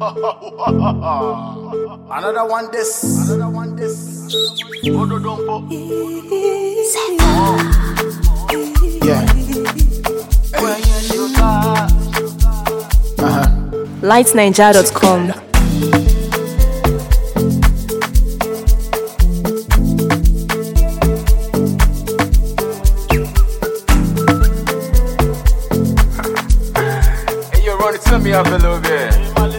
Another one this. Yeah. lightniger.com. Hey, you run it to me up a little bit.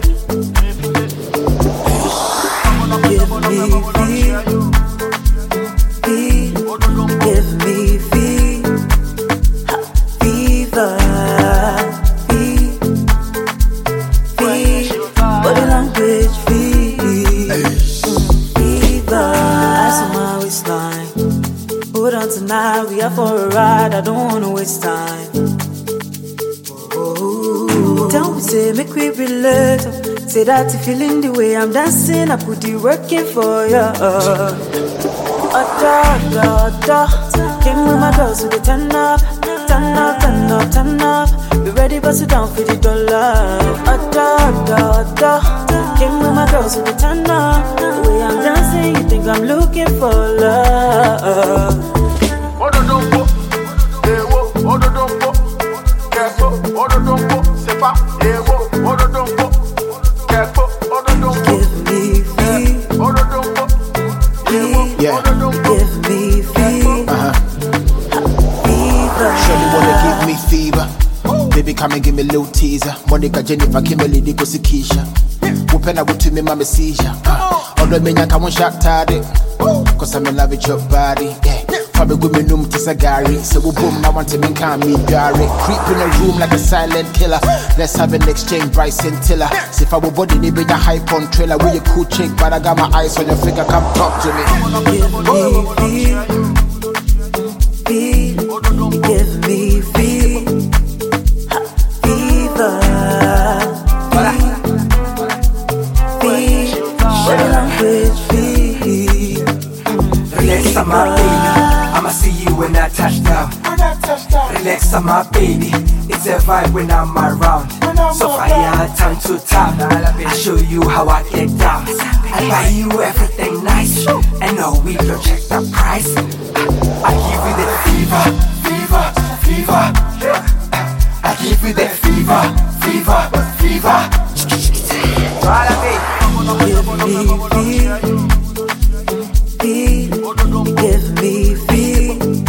Give me fever, body language fever. Ice on my waistline. Hold on tonight, we are for a ride. I don't wanna waste time. Don't say make we relax. Say that you feeling the way I'm dancing, I put you working for you. Came with my girls with the turn up. Be ready, bust it down for the dollar. Came with my girls with the turn up. The way I'm dancing, you think I'm looking for love. Yeah. Give me fever. Surely wanna give me fever. Baby, come and give me a little teaser. Monica, Jennifer, Kimberly, Nico, Sikisha. Whooping out to me, mama seizure. Although me, I can't shot tardy. Cause I'm in love with your body. Yeah. Probably with me room to Sagari. So we boom, now want to make me Gary. Creep in a room like a silent killer. Let's have an exchange, Bryce and Tiller. See if I will body, they be a hype on trailer. We a cool chick, but I got my eyes on your figure. Come talk to me. Give me fever. Relax, I'm my baby. I'ma see you when I touch down. Relax, I'm my baby. It's a vibe when I'm around. So fire, time to town. I show you how I get down. I buy you everything nice, and no, we don't check the price. I give you the fever. I give you the fever. Give me fever.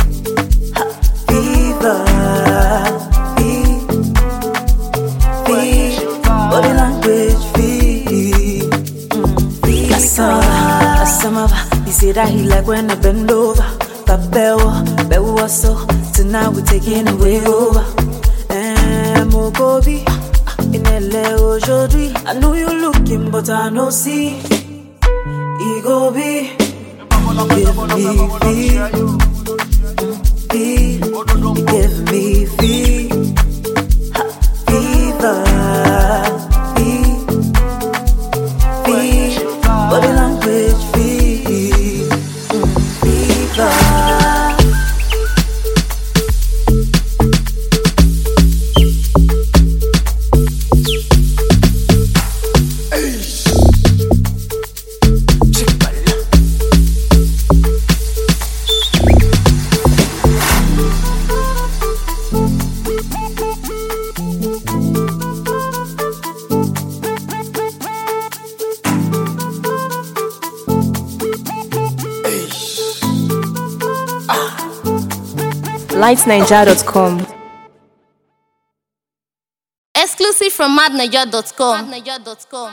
Body language he said that he like when I bend over. Bewo, so tonight we're taking away over. Mogobi, in LA aujourd'hui. I know you looking, but I know see. Ego be. Give me fever. Give me fever. Body language fever. lightniger.com. Exclusive from madniger.com.